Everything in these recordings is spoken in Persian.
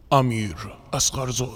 امیر اصغرزاده.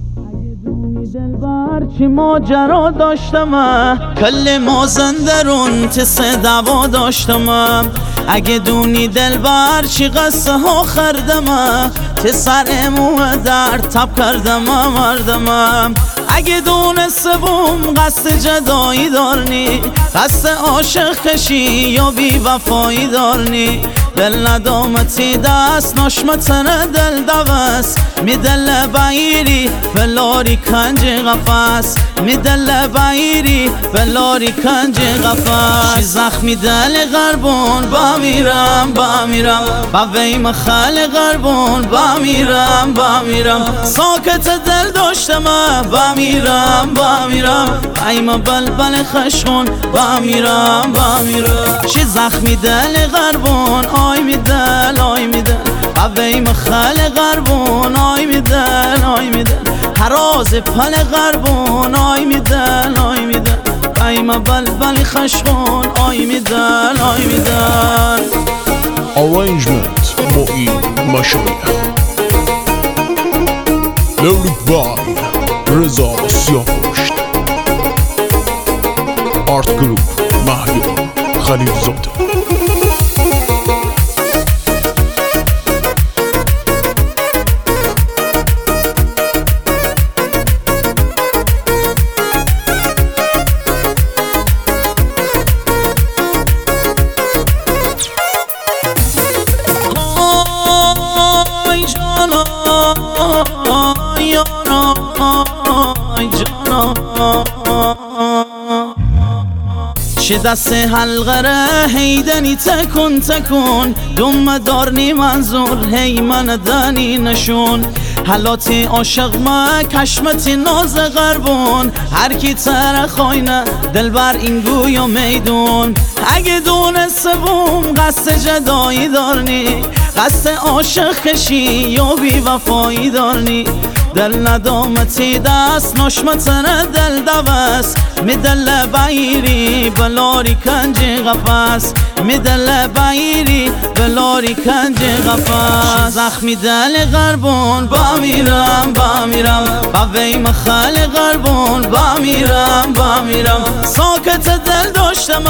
دلبر چی ماجرا داشتم، کل مازندرون تسه دعوا داشتم. اگه دونی دلبر چی قصه ها خردم، چه سر مو در تب کردم مردم. اگه دونسته بوم قصد جدایی دارنی، قصد عاشق کشی یا بی وفایی دارنی. دل ندامتی دست نشمتن دل دوست، می دل بایری فلاری کنج قفص، می دل بایری فلاری کنج قفص. زخمی دل غربون بمیرم با ویم خل غربون بمیرم. ساکت دل داشتم بمیرم ایما بلبل خشون بمیرم. چی زخمی دل غربون آی میدل اویم خل غربون آی میدل هراز پل غربون آی میدل ایما بلبل خشون آی میدل. Arrangement با این مشایخ لیریک بای رضا سیاه‌پشت، آرت گروپ مهیار خلیلزاده. چه دست حلقه هیدنی تکون دوم دارنی منظور هی من دانی نشون. حالاتی عاشق ما کشمتی ناز غربون، هر کی تر خوینه دلبر این گوی و میدون. اگه دونسته بوم قصد جدایی دارنی، قصد عاشق کشی یا بی وفایی دارنی. دل ندامتی دست نشمتن دل دوست، می دل بایری بلاری کنج قفص، می دل بایری بلاری کنج قفص. زخمی دل غربون بمیرم با ویم خل غربون بمیرم. ساکت دل داشتم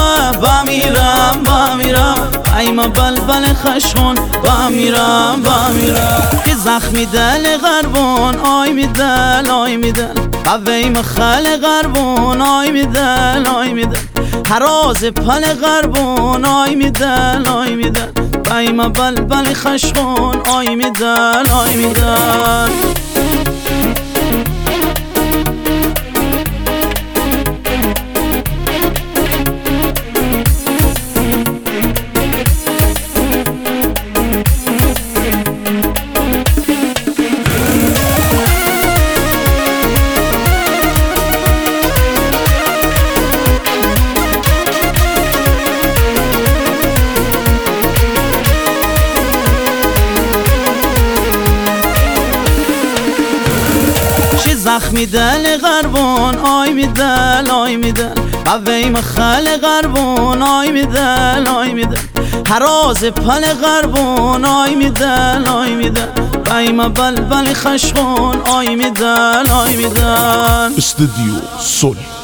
بمیرم ایما بلبل خشون بمیرم. زخمی دل غربون آی میدل با ویم خل غربون آی میدل هراز پل غربون آی میدل ایما بلبل خشون آی میدل. زخمی دل غربون آی میدل با ویم خل غربون آی میدل هراز پل غربون آی میدل ایما بلبل خشون آی میدل. استودیو سولی.